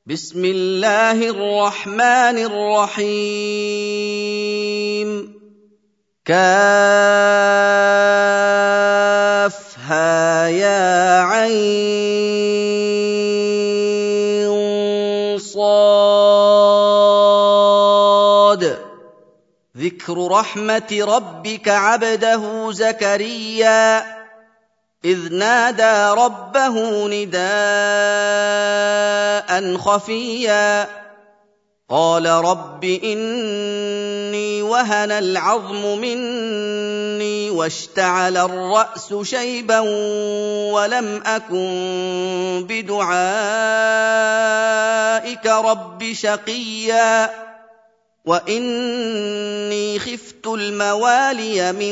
بسم الله الرحمن الرحيم كافها يا عين صاد ذكر رحمة ربك عبده زكريا إذ نادى ربه نداء خفيا قال رب إني وهن العظم مني واشتعل الرأس شيبا ولم أكن بدعائك رب شقيا وإني خفت الموالي من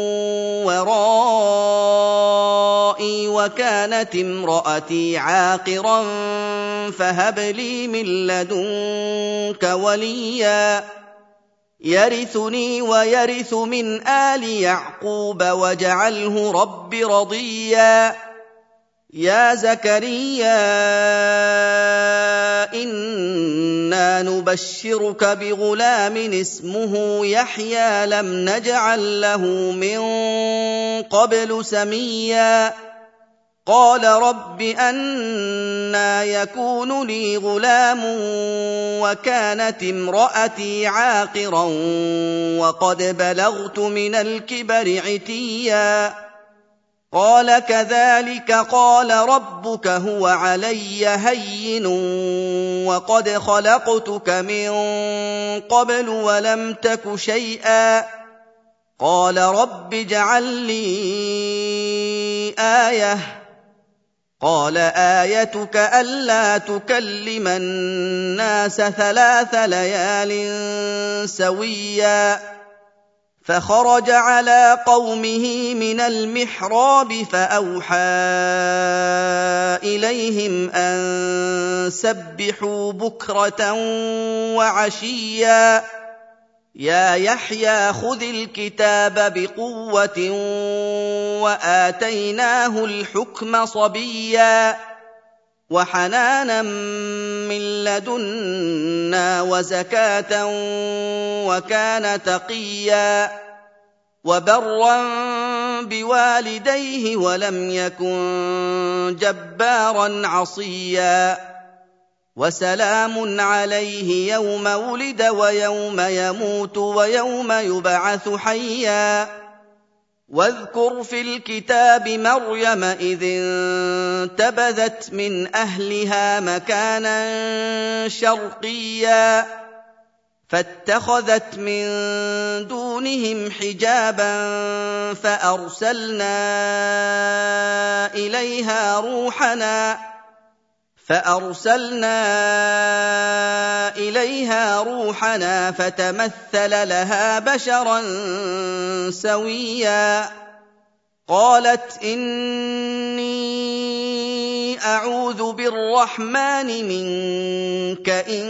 ورائي وكانت امرأتي عاقرا فهب لي من لدنك وليا يرثني ويرث من آل يعقوب واجعله رب رضيا يا زكريا إنا نبشرك بغلام اسمه يحيى لم نجعل له من قبل سميا قال رب أنى يكون لي غلام وكانت امرأتي عاقرا وقد بلغت من الكبر عتيا قال كذلك قال ربك هو علي هين وقد خلقتك من قبل ولم تك شيئا قال رب اجعل لي آية قال آيتك ألا تكلم الناس 3 ليال سويا فخرج على قومه من المحراب فأوحى إليهم أن سبحوا بكرة وعشيا يا يحيى خذ الكتاب بقوة وآتيناه الحكم صبيا وحنانا من لدنا وزكاة وكان تقيا وبرا بوالديه ولم يكن جبارا عصيا وسلام عليه يوم ولد ويوم يموت ويوم يبعث حيا واذكر في الكتاب مريم إذ انتبذت من أهلها مكانا شرقيا فاتخذت من دونهم حجابا فأرسلنا إليها روحنا فتمثل لها بشرا سويا قالت إني أعوذ بالرحمن منك إن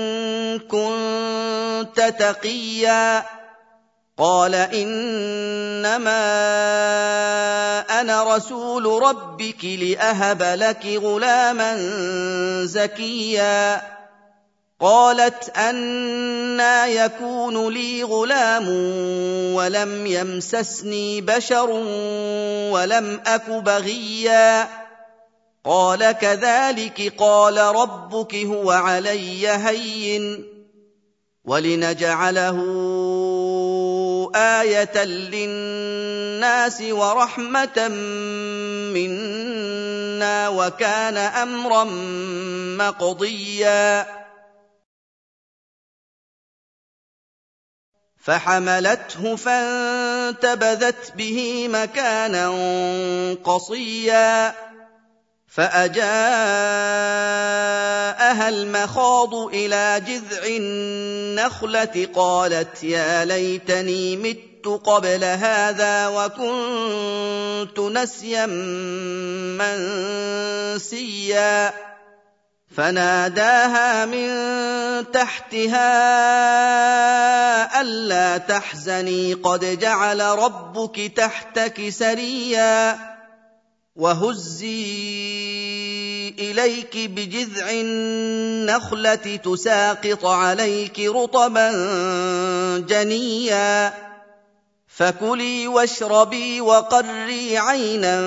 كنت تقيا قال إنما أنا رسول ربك لأهب لك غلاما زكيا قالت أنى يكون لي غلام ولم يمسسني بشر ولم أك بغيا قال كذلك قال ربك هو علي هين ولنجعله آية للناس ورحمة منا وكان أمرا مقضيا فحملته فانتبذت به مكانا قصيا فأجاءها المخاض إلى جذع النخلة قالت يا ليتني مت قبل هذا وكنت نسيا منسيا فناداها من تحتها ألا تحزني قد جعل ربك تحتك سريا وهزي إليك بجذع النخلة تساقط عليك رطبا جنيا فكلي واشربي وقري عينا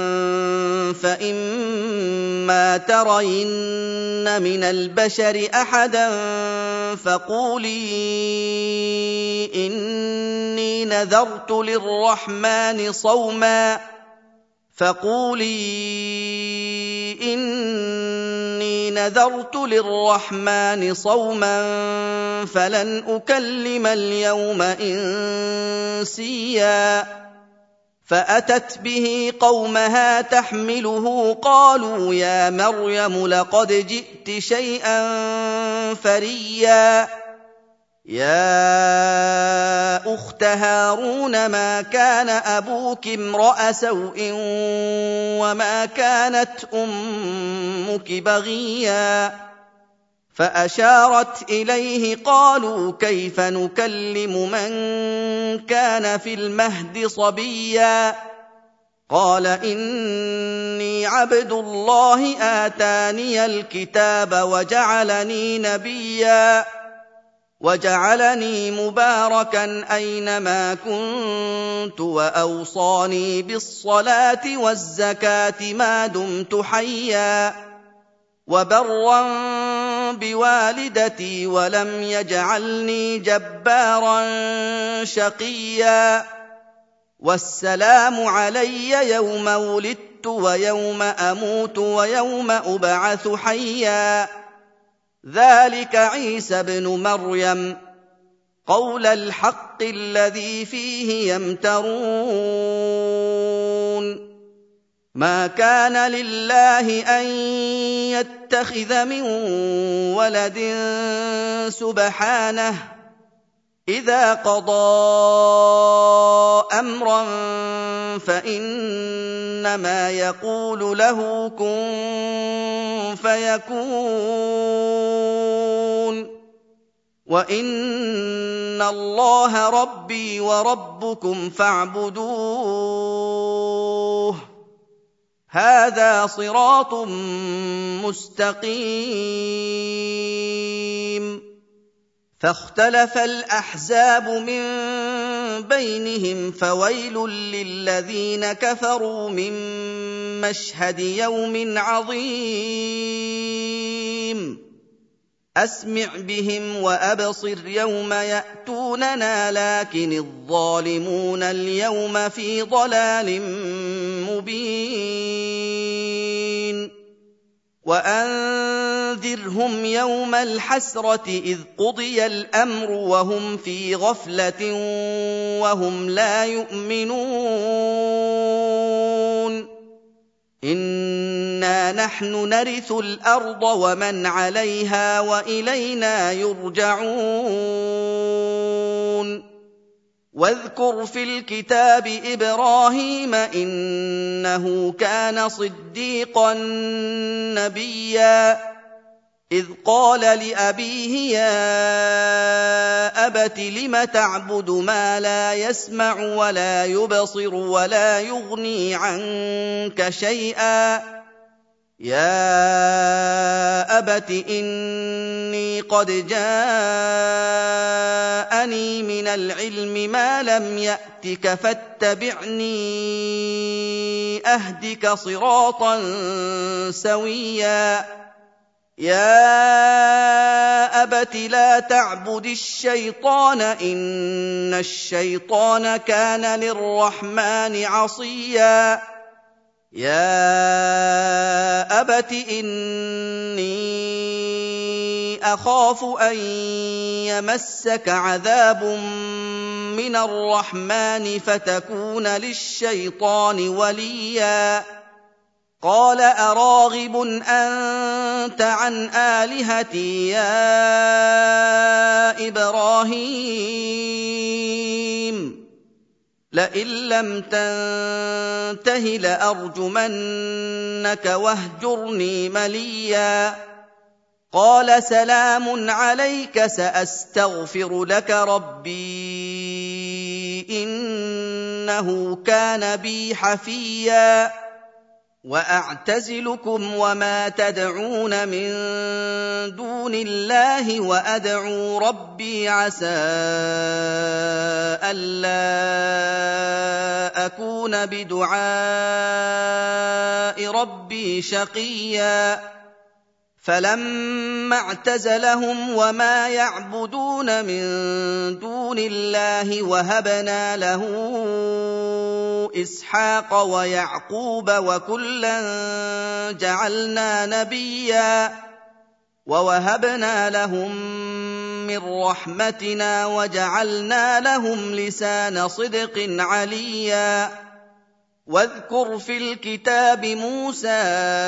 فإما ترين من البشر أحدا فقولي إني نذرت للرحمن صوما فلن أكلم اليوم إنسيا فأتت به قومها تحمله قالوا يا مريم لقد جئت شيئا فريا يا أخت هارون ما كان أبوك امرأ سوء وما كانت أمك بغيا فأشارت إليه قالوا كيف نكلم من كان في المهد صبيا قال إني عبد الله آتاني الكتاب وجعلني نبيا وجعلني مباركا أينما كنت وأوصاني بالصلاة والزكاة ما دمت حيا وبرا بوالدتي ولم يجعلني جبارا شقيا والسلام علي يوم ولدت ويوم أموت ويوم أبعث حيا ذلك عيسى ابن مريم قول الحق الذي فيه يمترون ما كان لله أن يتخذ من ولد سبحانه إذا قضى أمرا فإنما يقول له كن فيكون وإن الله ربي وربكم فاعبدوه هذا صراط مستقيم فاختلف الأحزاب من بينهم فويل للذين كفروا من مشهد يوم عظيم أسمع بهم وأبصر يوم يأتوننا لكن الظالمون اليوم في ضلال مبين وأنذرهم يوم الحسرة إذ قضي الأمر وهم في غفلة وهم لا يؤمنون إنا نحن نرث الأرض ومن عليها وإلينا يرجعون واذكر في الكتاب إبراهيم إنه كان صديقا نبيا إذ قال لأبيه يا أبت لم تعبد ما لا يسمع ولا يبصر ولا يغني عنك شيئا يا أبت إني قد جاءني من العلم ما لم يأتك فاتبعني أهدك صراطا سويا يا أبت لا تعبد الشيطان إن الشيطان كان للرحمن عصيا يا أبت إني أخاف أن يمسك عذاب من الرحمن فتكون للشيطان وليا قال أراغب أنت عن آلهتي يا إبراهيم لئن لم تنته لأرجمنك واهجرني مليا قال سلام عليك سأستغفر لك ربي إنه كان بي حفيا وأعتزلكم وما تدعون من دون الله وأدعو ربي عسى ألا أكون بدعاء ربي شقيا فلما اعتزلهم وما يعبدون من دون الله وهبنا له إسحاق ويعقوب وكلا جعلنا نبيا ووهبنا لهم من رحمتنا وجعلنا لهم لسان صدق عليا واذكر في الكتاب موسى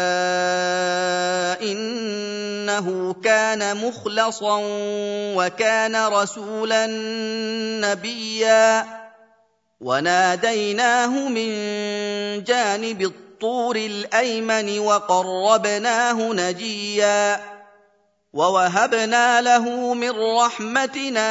إنه كان مخلصا وكان رسولا نبيا وناديناه من جانب الطور الأيمن وقربناه نجيا ووهبنا له من رحمتنا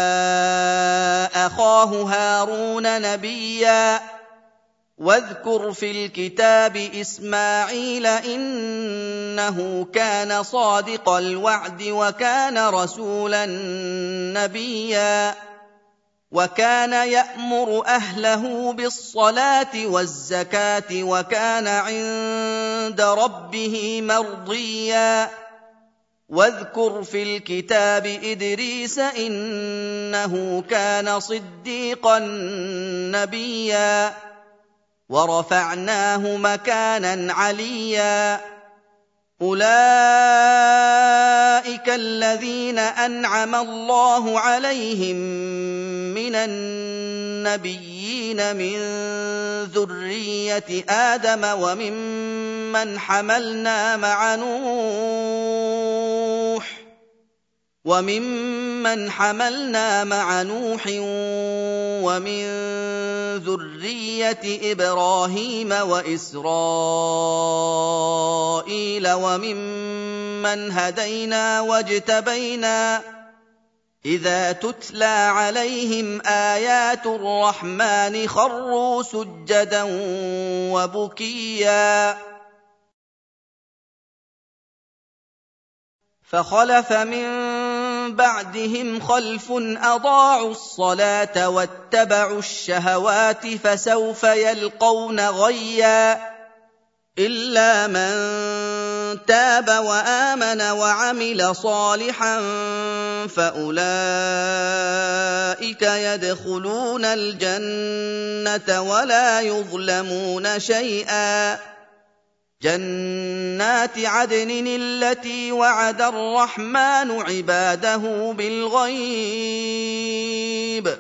أخاه هارون نبيا واذكر في الكتاب إسماعيل إنه كان صادق الوعد وكان رسولا نبيا وكان يأمر أهله بالصلاة والزكاة وكان عند ربه مرضيا واذكر في الكتاب إدريس إنه كان صديقا نبيا ورفعناه مكانا عليا أولئك الذين أنعم الله عليهم من النبيين من ذرية آدم وممن حملنا مع نوح ومن ذرية إبراهيم وإسرائيل وممن هدينا واجتبينا إذا تتلى عليهم آيات الرحمن خروا سجدا وبكيا فخلف من بعدهم خلف أضاعوا الصلاة واتبعوا الشهوات فسوف يلقون غيا إلا من تاب وآمن وعمل صالحا فأولئك يدخلون الجنة ولا يظلمون شيئا جنات عدن التي وعد الرحمن عباده بالغيب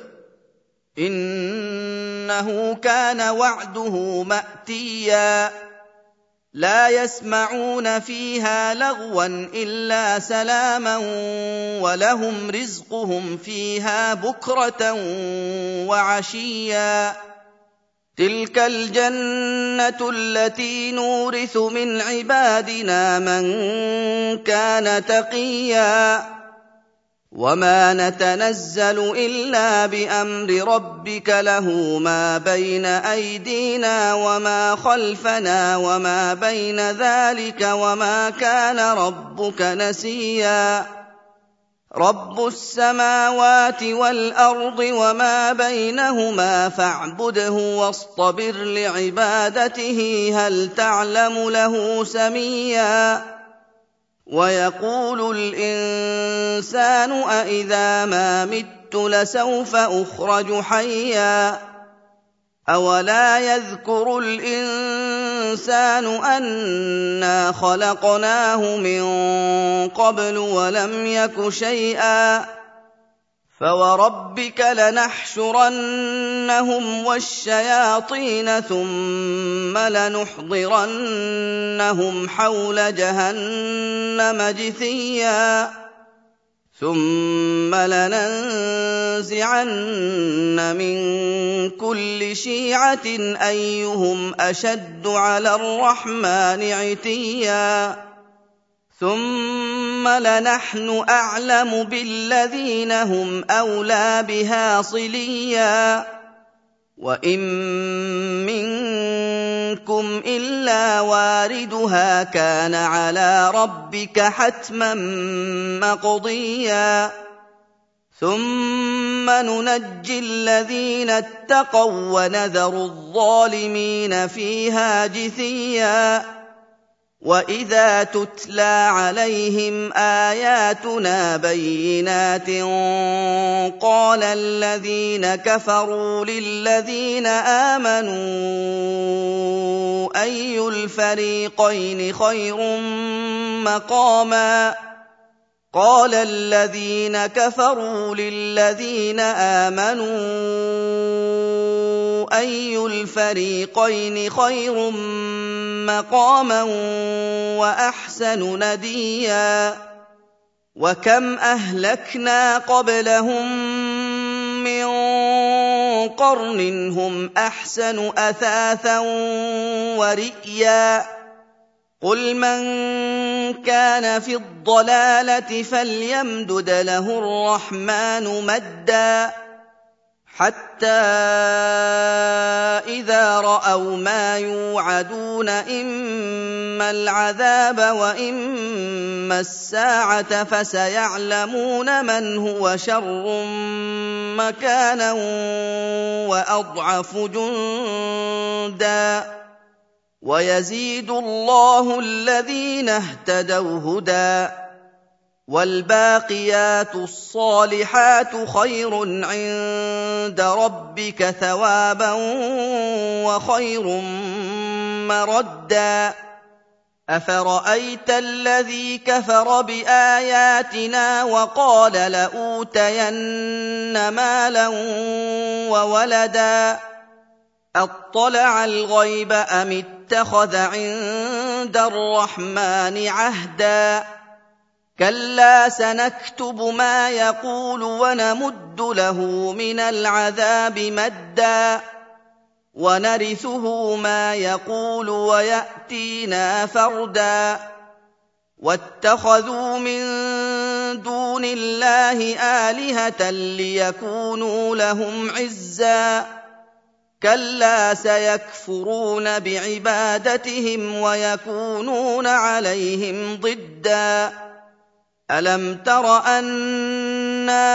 إنه كان وعده مأتيا لا يسمعون فيها لغوا إلا سلاما ولهم رزقهم فيها بكرة وعشيا تلك الجنة التي نورث من عبادنا من كان تقيا وما نتنزل إلا بأمر ربك له ما بين أيدينا وما خلفنا وما بين ذلك وما كان ربك نسيا رب السماوات والأرض وما بينهما فاعبده واصطبر لعبادته هل تعلم له سميا ويقول الإنسان أإذا ما مت لسوف أخرج حيا أولا يذكر الإنسان أنا خلقناه من قبل ولم يك شيئا فوربك لنحشرنهم والشياطين ثم لنحضرنهم حول جهنم جثيا ثم لننزعن من كل شيعة أيهم أشد على الرحمن عتيا ثم لنحن أعلم بالذين هم أولى بها صليا وَإِن مِّنكُمْ إِلَّا وَارِدُهَا كَانَ عَلَىٰ رَبِّكَ حَتْمًا مَّقْضِيًّا ثُمَّ نُنَجِّي الَّذِينَ اتَّقَوا وَّنَذَرُ الظَّالِمِينَ فِيهَا جِثِيًّا وَإِذَا تُتْلَىٰ عَلَيْهِمْ آيَاتُنَا بَيِّنَاتٍ قَالَ الَّذِينَ كَفَرُوا لِلَّذِينَ آمَنُوا أَيُّ الْفَرِيقَيْنِ خَيْرٌ مَّقَامًا قَالَ الَّذِينَ كَفَرُوا لِلَّذِينَ آمَنُوا أَيُّ الْفَرِيقَيْنِ خَيْرٌ مَّقَامًا وَأَحْسَنُ نَدِيًّا وَكَمْ أَهْلَكْنَا قَبْلَهُم مِّن قَرْنٍ هُمْ أَحْسَنُ أَثَاثًا وَرِئْيًا قُلْ مَن كَانَ فِي الضَّلَالَةِ فَلْيَمْدُدْ لَهُ الرَّحْمَٰنُ مَدًّا حَتَّىٰ إِذَا رَأَوْا مَا يُوعَدُونَ إِمَّا الْعَذَابَ وَإِمَّا السَّاعَةَ فَسَيَعْلَمُونَ مَنْ هُوَ شَرٌّ مَّكَانًا وَأَضْعَفُ جُندًا وَيَزِيدُ اللَّهُ الَّذِينَ اهْتَدَوْا هُدًى وَالْبَاقِيَاتُ الصَّالِحَاتُ خَيْرٌ عِندَ رَبِّكَ ثَوَابًا وَخَيْرٌ مَّرَدًّا أَفَرَأَيْتَ الَّذِي كَفَرَ بِآيَاتِنَا وَقَالَ لَأُوتَيَنَّ مَالًا وَوَلَدًا أَطَّلَعَ الْغَيْبَ أَمِ اتَّخَذَ عِندَ الرَّحْمَٰنِ عَهْدًا كَلَّا سَنَكْتُبُ مَا يَقُولُ وَنَمُدُّ لَهُ مِنَ الْعَذَابِ مَدًّا وَنَرِثُهُ مَا يَقُولُ وَيَأْتِينَا فَرْدًا وَاتَّخَذُوا مِن دُونِ اللَّهِ آلِهَةً لِّيَكُونُوا لَهُمْ عِزًّا كَلَّا سَيَكْفُرُونَ بِعِبَادَتِهِمْ وَيَكُونُونَ عَلَيْهِمْ ضِدًّا أَلَمْ تَرَ أَنَّا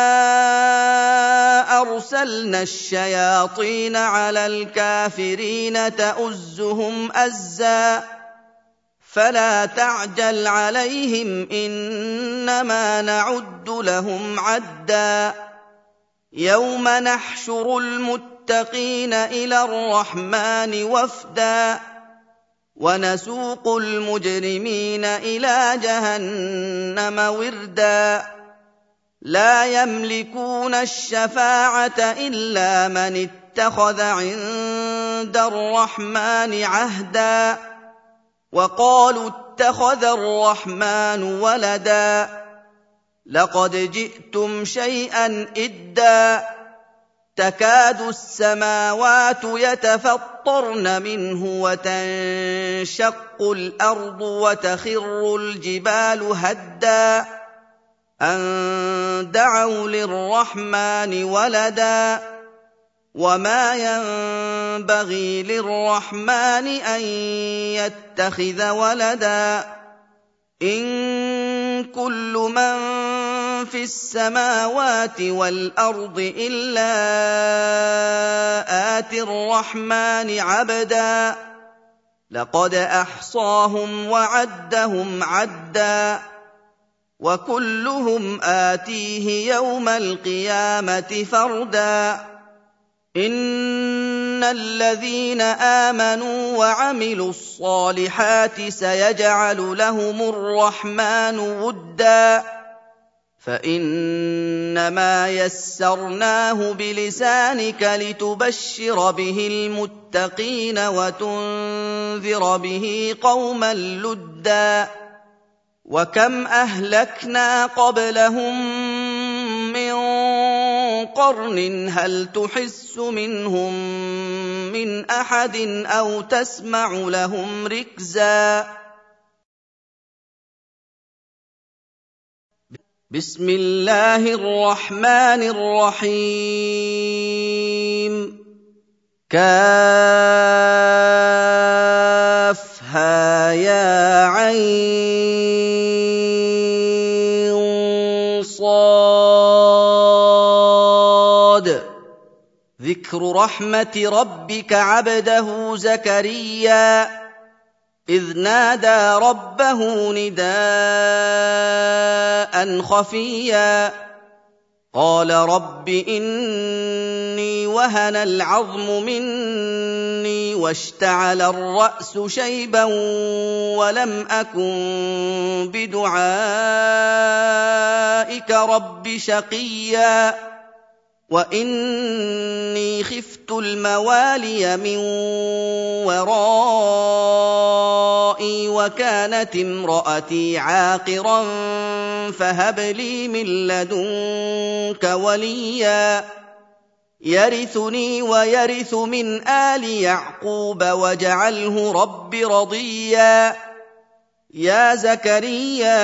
أَرْسَلْنَا الشَّيَاطِينَ عَلَى الْكَافِرِينَ تَؤُزُّهُمْ أَزًّا فَلَا تَعْجَلْ عَلَيْهِمْ إِنَّمَا نَعُدُّ لَهُمْ عَدًّا يَوْمَ نَحْشُرُ الْمُتَّقِينَ إِلَى الرَّحْمَٰنِ وَفْدًا وَنَسُوقُ الْمُجْرِمِينَ إِلَىٰ جَهَنَّمَ وِرْدًا لَّا يَمْلِكُونَ الشَّفَاعَةَ إِلَّا مَنِ اتَّخَذَ عِندَ الرَّحْمَٰنِ عَهْدًا وَقَالُوا اتَّخَذَ الرَّحْمَٰنُ وَلَدًا لَّقَدْ جِئْتُمْ شَيْئًا إِدًّا تَكَادُ السَّمَاوَاتُ يَتَفَطَّرْنَ مِنْهُ وَتَنشَقُّ الْأَرْضُ وَتَخِرُّ الْجِبَالُ هَدًّا أَن دَعَوْا لِلرَّحْمَٰنِ وَلَدًا وَمَا يَنبَغِي لِلرَّحْمَٰنِ أَن يَتَّخِذَ وَلَدًا إِن كُلُّ مَن فِي السَّمَاوَاتِ وَالْأَرْضِ إِلَّا آتِي الرَّحْمَٰنِ عَبْدًا لَّقَدْ أَحْصَاهُمْ وَعَدَّهُمْ عَدًّا وَكُلُّهُمْ آتِيهِ يَوْمَ الْقِيَامَةِ فَرْدًا إِنَّ الَّذِينَ آمَنُوا وَعَمِلُوا الصَّالِحَاتِ سَيَجْعَلُ لَهُمُ الرَّحْمَٰنُ وُدًّا فَإِنَّمَا يَسَّرْنَاهُ بِلِسَانِكَ لِتُبَشِّرَ بِهِ الْمُتَّقِينَ وَتُنذِرَ بِهِ قَوْمًا لُّدًّا وَكَمْ أَهْلَكْنَا قَبْلَهُم مِّن قَرْنٍ هَلْ تُحِسُّ مِنْهُم مِّنْ أَحَدٍ أَوْ تَسْمَعُ لَهُمْ رِكْزًا بسم الله الرحمن الرحيم كافها صاد ذكر رحمة ربك عبده زكريا إذ نادى ربه نداء خفيا قال رب إني وهن العظم مني واشتعل الرأس شيبا ولم أكن بدعائك رب شقيا وإني خفت الموالي من ورائي وكانت امرأتي عاقرا فهب لي من لدنك وليا يرثني ويرث من آل يعقوب واجعله رب رضيا يا زكريا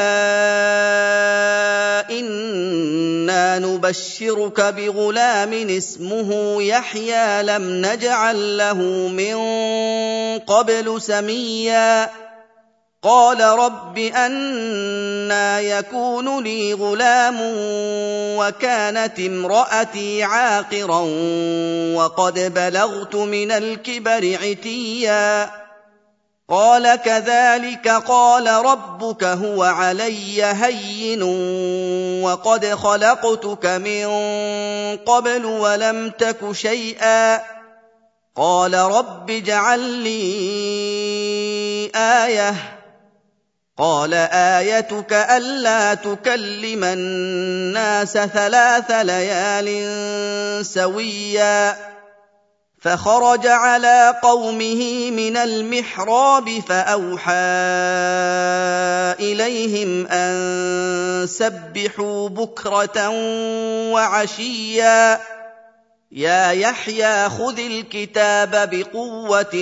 إنا نبشرك بغلام اسمه يحيى لم نجعل له من قبل سميا قال رب أنى يكون لي غلام وكانت امرأتي عاقرا وقد بلغت من الكبر عتيا قال كذلك قال ربك هو علي هين وقد خلقتك من قبل ولم تك شيئا قال رب اجعل لي آية قال آيتك ألا تكلم الناس 3 ليال سويا فخرج على قومه من المحراب فأوحى إليهم أن سبحوا بكرة وعشيا يا يحيى خذ الكتاب بقوة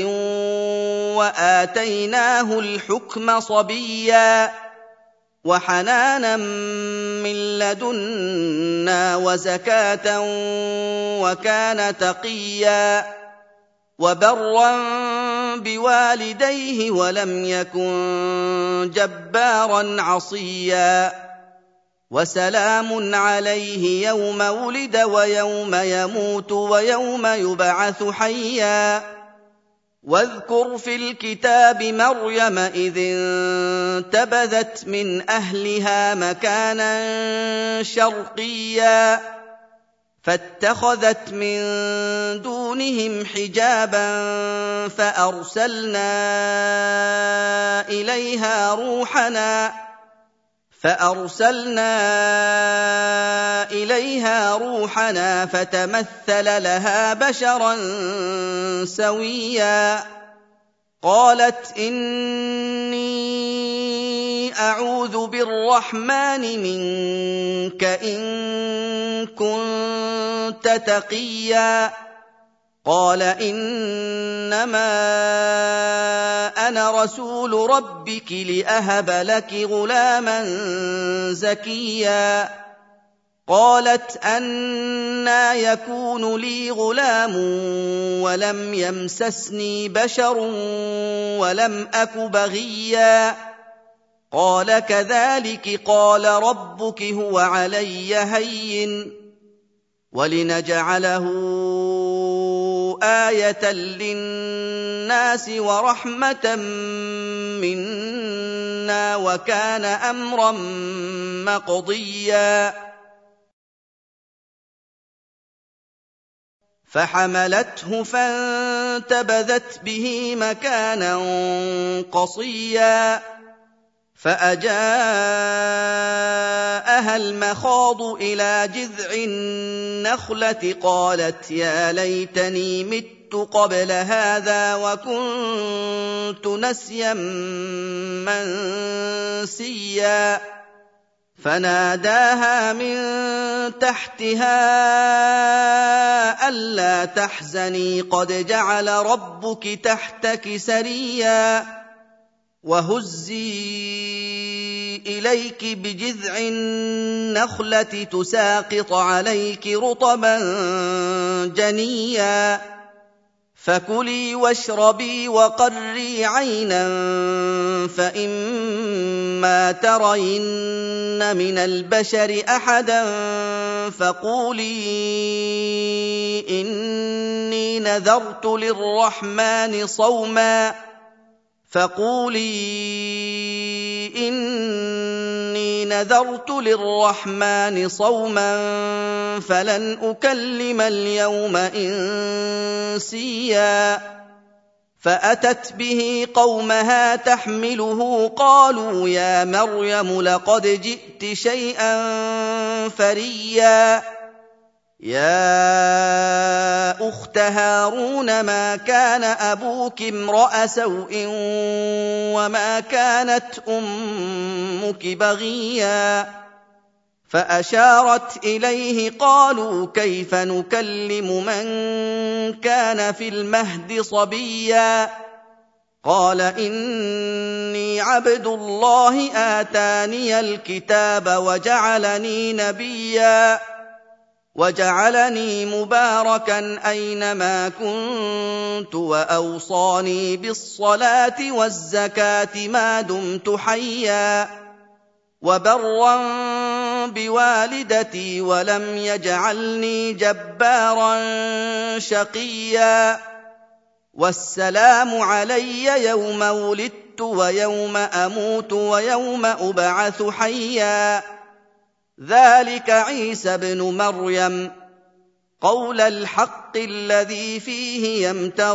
وآتيناه الحكم صبيا وحنانا من لدنا وزكاة وكان تقيا وبرا بوالديه ولم يكن جبارا عصيا وسلام عليه يوم ولد ويوم يموت ويوم يبعث حيا واذكر في الكتاب مريم إذ انتبذت من أهلها مكانا شرقيا فاتخذت من دونهم حجابا فأرسلنا إليها روحنا فتمثل لها بشرا سويا قالت إني أعوذ بالرحمن منك إن كنت تقيا قال إنما أنا رسول ربك لأهب لك غلاما زكيا قالت أنى يكون لي غلام ولم يمسسني بشر ولم أك بغيا قال كذلك قال ربك هو علي هين ولنجعله آية للناس ورحمة منا وكان أمرا مقضيا فحملته فانتبذت به مكانا قصيا فأجاءها المخاض إلى جذع النخلة قالت يا ليتني مت قبل هذا وكنت نسيا منسيا فناداها من تحتها ألا تحزني قد جعل ربك تحتك سريا وهزي إليك بجذع النخلة تساقط عليك رطبا جنيا فكلي واشربي وقري عينا فإما ترين من البشر أحدا فقولي إني نذرت للرحمن صوما فلن أكلم اليوم إنسيا فأتت به قومها تحمله قالوا يا مريم لقد جئت شيئا فريا يا أخت هارون ما كان أبوك امرأ سوء وما كانت أمك بغيا فأشارت إليه قالوا كيف نكلم من كان في المهد صبيا قال إني عبد الله آتاني الكتاب وجعلني نبيا وجعلني مباركا أينما كنت وأوصاني بالصلاة والزكاة ما دمت حيا وبرا بوالدتي ولم يجعلني جبارا شقيا والسلام علي يوم ولدت ويوم أموت ويوم أبعث حيا ذلك عيسى ابن مريم قول الحق الذي فيه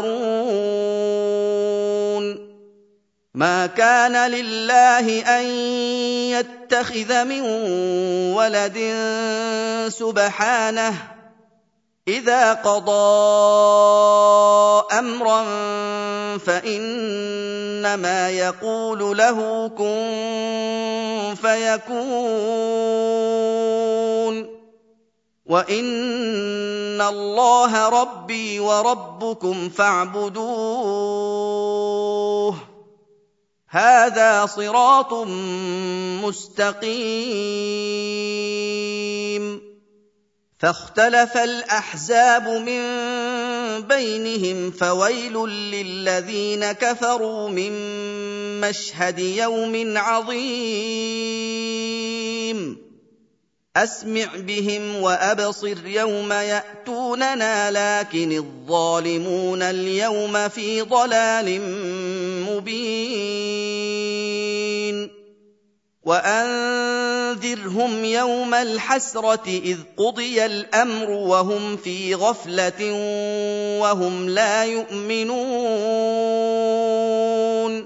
يمترون ما كان لله أن يتخذ من ولد سبحانه إذا قضى أمرا فإنما يقول له كن فيكون وإن الله ربي وربكم فاعبدوه هذا صراط مستقيم فاختلف الأحزاب من بينهم فويل للذين كفروا من مشهد يوم عظيم أسمع بهم وأبصر يوم يأتوننا لكن الظالمون اليوم في ضلال مبين وأنذرهم يوم الحسرة إذ قضي الأمر وهم في غفلة وهم لا يؤمنون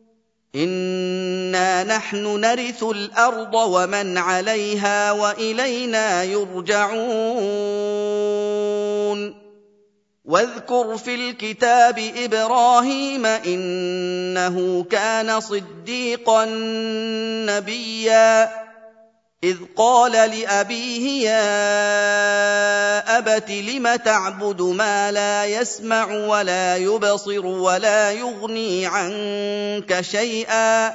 إنا نحن نرث الأرض ومن عليها وإلينا يرجعون واذكر في الكتاب إبراهيم إنه كان صديقا نبيا إذ قال لأبيه يا أبت لم تعبد ما لا يسمع ولا يبصر ولا يغني عنك شيئا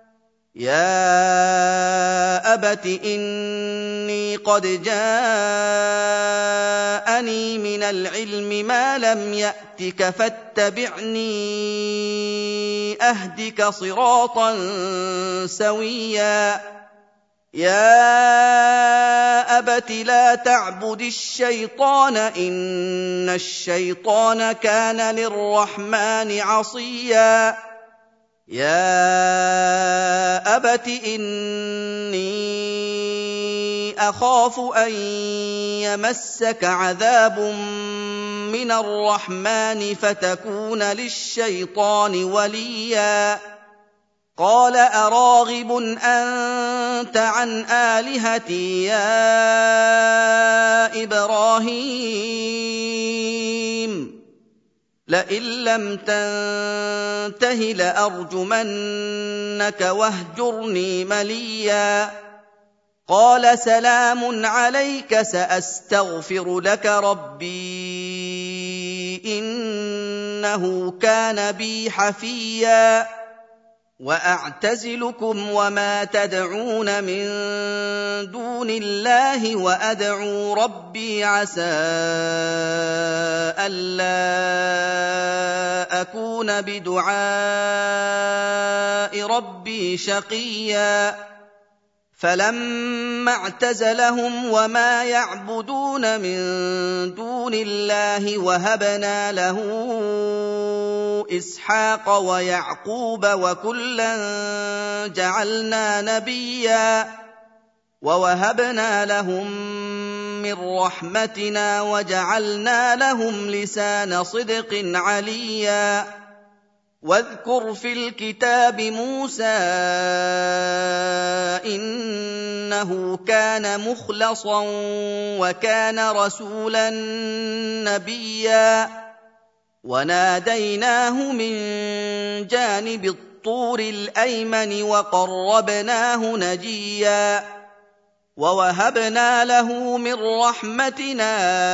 يا أبت إني قد جاءني من العلم ما لم يأتك فاتبعني أهدك صراطا سويا يا أبت لا تعبد الشيطان إن الشيطان كان للرحمن عصيا يا أبت إني أخاف أن يمسك عذاب من الرحمن فتكون للشيطان وليا قال أراغب أنت عن آلهتي يا إبراهيم لئن لم تنته لأرجمنك واهجرني مليا قال سلام عليك سأستغفر لك ربي إنه كان بي حفيا وأعتزلكم وما تدعون من دون الله وأدعو ربي عسى ألا أكون بدعاء ربي شقيا فلما اعتزلهم وما يعبدون من دون الله وهبنا له إسحاق ويعقوب وكلا جعلنا نبيا ووهبنا لهم من رحمتنا وجعلنا لهم لسان صدق عليا واذكر في الكتاب موسى إنه كان مخلصا وكان رسولا نبيا وناديناه من جانب الطور الأيمن وقربناه نجيا ووهبنا له من رحمتنا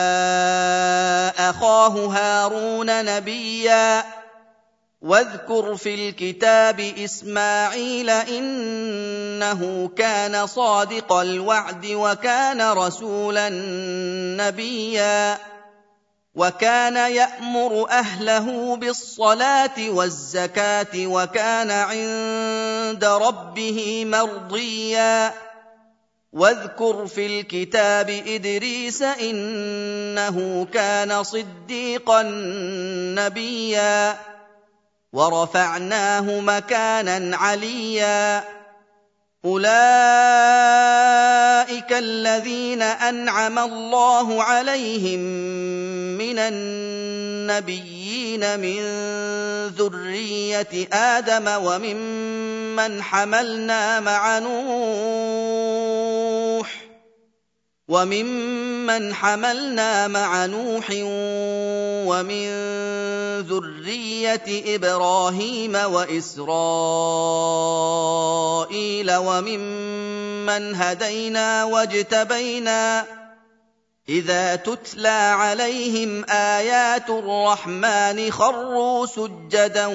أخاه هارون نبيا واذكر في الكتاب إسماعيل إنه كان صادق الوعد وكان رسولا نبيا وكان يأمر أهله بالصلاة والزكاة وكان عند ربه مرضيا واذكر في الكتاب إدريس إنه كان صديقا نبيا ورفعناه مكانا عليا أولئك الذين أنعم الله عليهم من النبيين من ذرية آدم وممن حملنا مع نوح ومن ذرية إبراهيم وإسرائيل وممن هدينا واجتبينا إذا تتلى عليهم آيات الرحمن خروا سجدا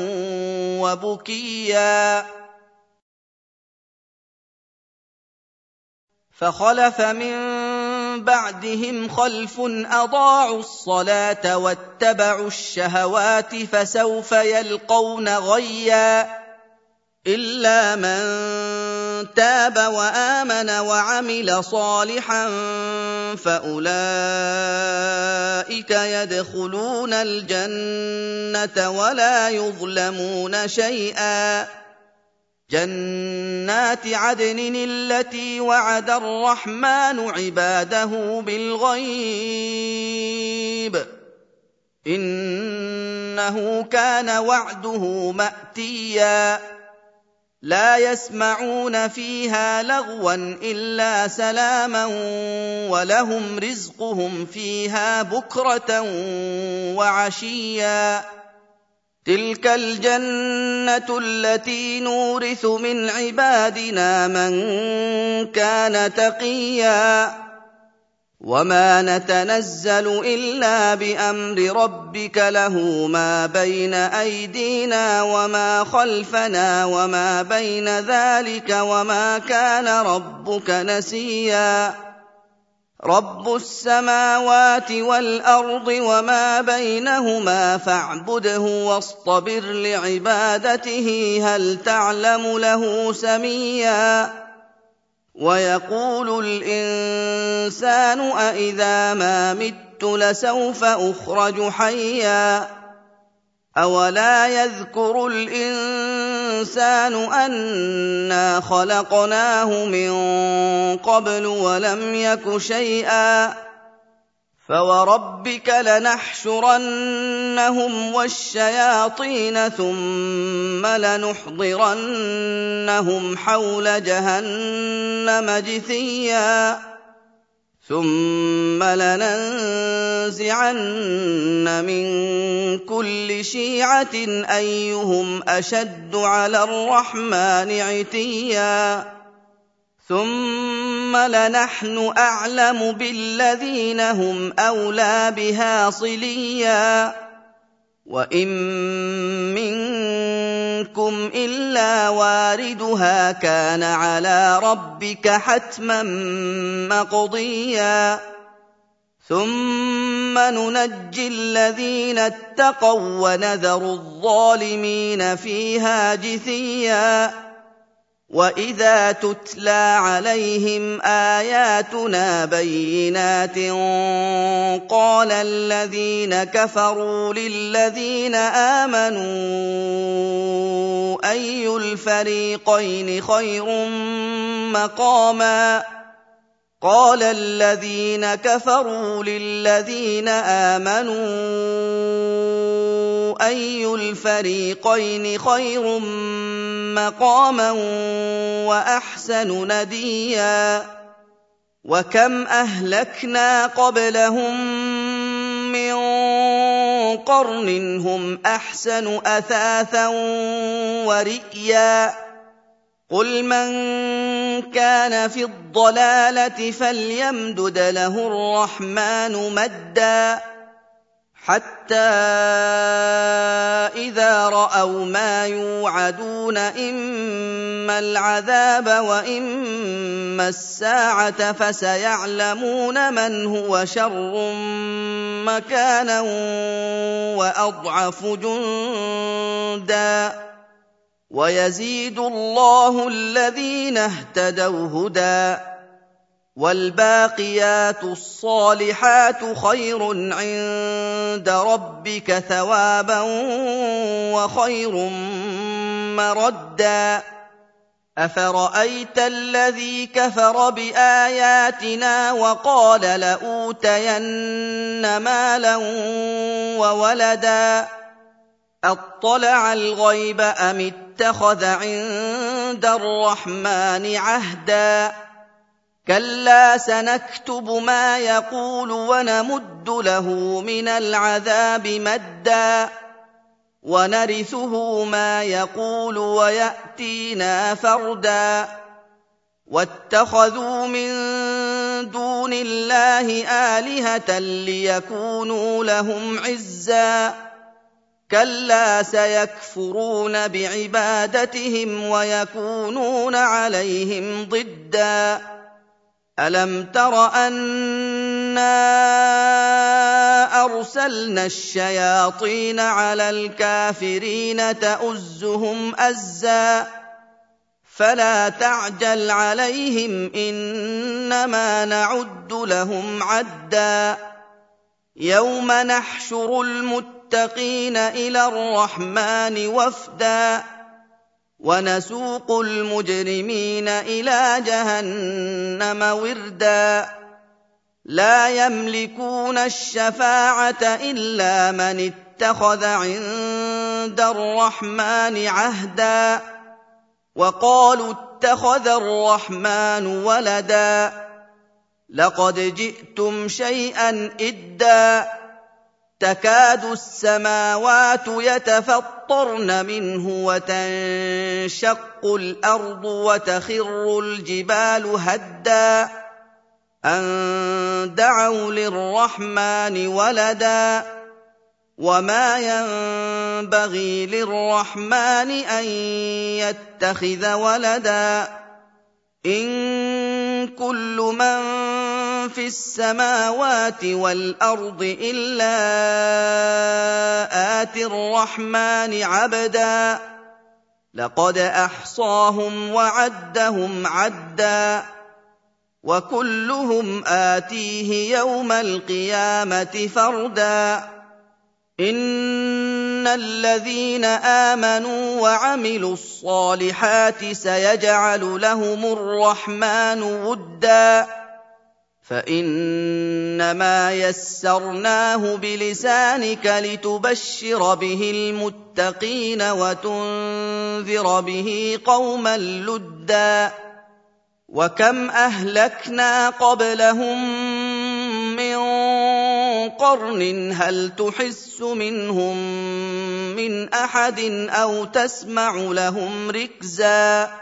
وبكيا فخلف من بعدهم خلف أضاعوا الصلاة واتبعوا الشهوات فسوف يلقون غيا إلا من تاب وآمن وعمل صالحا فأولئك يدخلون الجنة ولا يظلمون شيئا جنات عدن التي وعد الرحمن عباده بالغيب إنه كان وعده مأتيا لا يسمعون فيها لغوا إلا سلاما ولهم رزقهم فيها بكرة وعشيا تلك الجنة التي نورث من عبادنا من كان تقيا وما نتنزل إلا بأمر ربك له ما بين أيدينا وما خلفنا وما بين ذلك وما كان ربك نسيا رب السماوات والأرض وما بينهما فاعبده واصطبر لعبادته هل تعلم له سميا ويقول الإنسان أإذا ما مت لسوف أخرج حيا أولا يذكر الإنسان أنا خلقناه من قبل ولم يك شيئا فوربك لنحشرنهم والشياطين ثم لنحضرنهم حول جهنم جثيا ثم لننزعن من كل شيعة أيهم أشد على الرحمن عتيا ثم لنحن أعلم بالذين هم أولى بها صليا وَإِن مِّنكُمْ إِلَّا وَارِدُهَا كَانَ عَلَىٰ رَبِّكَ حَتْمًا مَّقْضِيًّا ثُمَّ نُنَجِّي الَّذِينَ اتَّقَوا وَّنَذَرُ الظَّالِمِينَ فِيهَا جِثِيًّا وَإِذَا تُتْلَىٰ عَلَيْهِمْ آيَاتُنَا بَيِّنَاتٍ قَالَ الَّذِينَ كَفَرُوا لِلَّذِينَ آمَنُوا أَيُّ الْفَرِيقَيْنِ خَيْرٌ مَّقَامًا قَالَ الَّذِينَ كَفَرُوا لِلَّذِينَ آمَنُوا أَيُّ الْفَرِيقَيْنِ خَيْرٌ مَّقَامًا وَأَحْسَنُ نَدِيًّا وَكَمْ أَهْلَكْنَا قَبْلَهُم مِّن قَرْنٍ هُمْ أَحْسَنُ أَثَاثًا وَرِئْيًا قُلْ مَن كَانَ فِي الضَّلَالَةِ فَلْيَمْدُدْ لَهُ الرَّحْمَٰنُ مَدًّا حَتَّىٰ إِذَا رَأَوْا مَا يُوعَدُونَ إِمَّا الْعَذَابَ وَإِمَّا السَّاعَةَ فَسَيَعْلَمُونَ مَنْ هُوَ شَرٌّ مَّكَانًا وَأَضْعَفُ جُندًا وَيَزِيدُ اللَّهُ الَّذِينَ اهْتَدَوْا هُدًى وَالْبَاقِيَاتُ الصَّالِحَاتُ خَيْرٌ عِندَ رَبِّكَ ثَوَابًا وَخَيْرٌ مَّرَدًّا أَفَرَأَيْتَ الَّذِي كَفَرَ بِآيَاتِنَا وَقَالَ لَأُوتَيَنَّ مَالًا وَوَلَدًا أَطَّلَعَ الْغَيْبَ أَمِ اتَّخَذَ عِندَ الرَّحْمَٰنِ عَهْدًا كَلَّا سَنَكْتُبُ مَا يَقُولُ وَنَمُدُّ لَهُ مِنَ الْعَذَابِ مَدًّا وَنَرِثُهُ مَا يَقُولُ وَيَأْتِينَا فَرْدًا وَاتَّخَذُوا مِن دُونِ اللَّهِ آلِهَةً لِّيَكُونُوا لَهُمْ عِزًّا كَلَّا سَيَكْفُرُونَ بِعِبَادَتِهِمْ وَيَكُونُونَ عَلَيْهِمْ ضِدًّا أَلَمْ تَرَ أَنَّا أَرْسَلْنَا الشَّيَاطِينَ عَلَى الْكَافِرِينَ تَؤُزُّهُمْ أَزًّا فَلَا تَعْجَلْ عَلَيْهِمْ إِنَّمَا نَعُدُّ لَهُمْ عَدًّا يَوْمَ نَحْشُرُ الْمُتَّقِينَ إِلَى الرَّحْمَٰنِ وَفْدًا وَنَسُوقُ الْمُجْرِمِينَ إِلَىٰ جَهَنَّمَ وِرْدًا لَّا يَمْلِكُونَ الشَّفَاعَةَ إِلَّا مَنِ اتَّخَذَ عِندَ الرَّحْمَٰنِ عَهْدًا وَقَالُوا اتَّخَذَ الرَّحْمَٰنُ وَلَدًا لَّقَدْ جِئْتُمْ شَيْئًا إِدًّا تَكَادُ السَّمَاوَاتُ يَتَفَطَّرْنَ مِنْهُ وَتَنشَقُّ الْأَرْضُ وَتَخِرُّ الْجِبَالُ هَدًّا أَن دَعَوْا لِلرَّحْمَٰنِ وَلَدًا وَمَا يَنبَغِي لِلرَّحْمَٰنِ أَن يَتَّخِذَ وَلَدًا إِن كُلُّ مَن فِي السَّمَاوَاتِ وَالْأَرْضِ إِلَّا آتِي الرَّحْمَٰنِ عَبْدًا لَّقَدْ أَحْصَاهُمْ وَعَدَّهُمْ عَدًّا وَكُلُّهُمْ آتِيهِ يَوْمَ الْقِيَامَةِ فَرْدًا إِنَّ الَّذِينَ آمَنُوا وَعَمِلُوا الصَّالِحَاتِ سَيَجْعَلُ لَهُمُ الرَّحْمَٰنُ وُدًّا فَإِنَّمَا يَسَّرْنَاهُ بِلِسَانِكَ لِتُبَشِّرَ بِهِ الْمُتَّقِينَ وَتُنذِرَ بِهِ قَوْمًا لُّدًّا وَكَمْ أَهْلَكْنَا قَبْلَهُم مِّن قَرْنٍ هَلْ تُحِسُّ مِنْهُم مِّنْ أَحَدٍ أَوْ تَسْمَعُ لَهُمْ رِكْزًا